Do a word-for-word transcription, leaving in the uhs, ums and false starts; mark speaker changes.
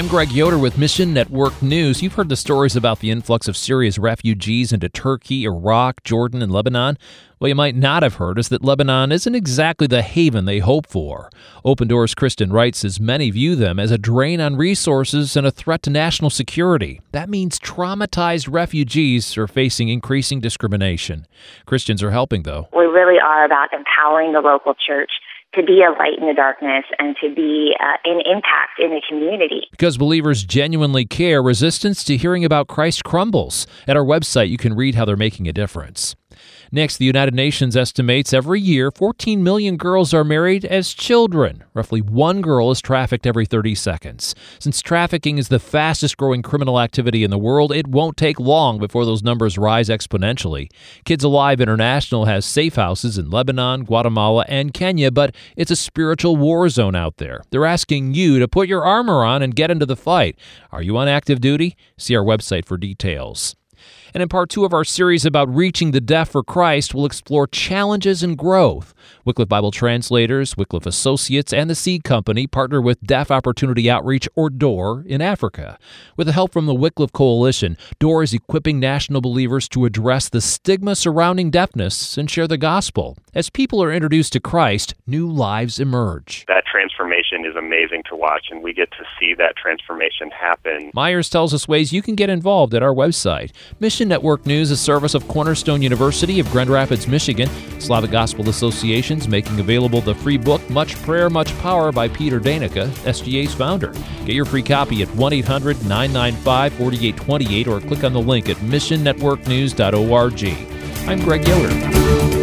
Speaker 1: I'm Greg Yoder with Mission Network News. You've heard the stories about the influx of Syria's refugees into Turkey, Iraq, Jordan, and Lebanon. What you might not have heard is that Lebanon isn't exactly the haven they hope for. Open Doors Kristen Wright says many view them as a drain on resources and a threat to national security. That means traumatized refugees are facing increasing discrimination. Christians are helping, though.
Speaker 2: We really are about empowering the local church to be a light in the darkness and to be uh, an impact in the community.
Speaker 1: Because believers genuinely care, resistance to hearing about Christ crumbles. At our website, you can read how they're making a difference. Next, the United Nations estimates every year fourteen million girls are married as children. Roughly one girl is trafficked every thirty seconds. Since trafficking is the fastest growing criminal activity in the world, it won't take long before those numbers rise exponentially. Kids Alive International has safe houses in Lebanon, Guatemala, and Kenya, but it's a spiritual war zone out there. They're asking you to put your armor on and get into the fight. Are you on active duty? See our website for details. And in part two of our series about reaching the deaf for Christ, we'll explore challenges and growth. Wycliffe Bible Translators, Wycliffe Associates, and the Seed Company partner with Deaf Opportunity Outreach, or D O O R, in Africa. With the help from the Wycliffe Coalition, D O O R is equipping national believers to address the stigma surrounding deafness and share the gospel. As people are introduced to Christ, new lives emerge.
Speaker 3: That transformation is amazing to watch, and we get to see that transformation happen.
Speaker 1: Myers tells us ways you can get involved at our website. Mission Network News is a service of Cornerstone University of Grand Rapids, Michigan. Slavic Gospel Association's making available the free book, Much Prayer, Much Power by Peter Danica, S G A's founder. Get your free copy at one eight hundred nine nine five four eight two eight or click on the link at mission network news dot org. I'm Greg Yoder.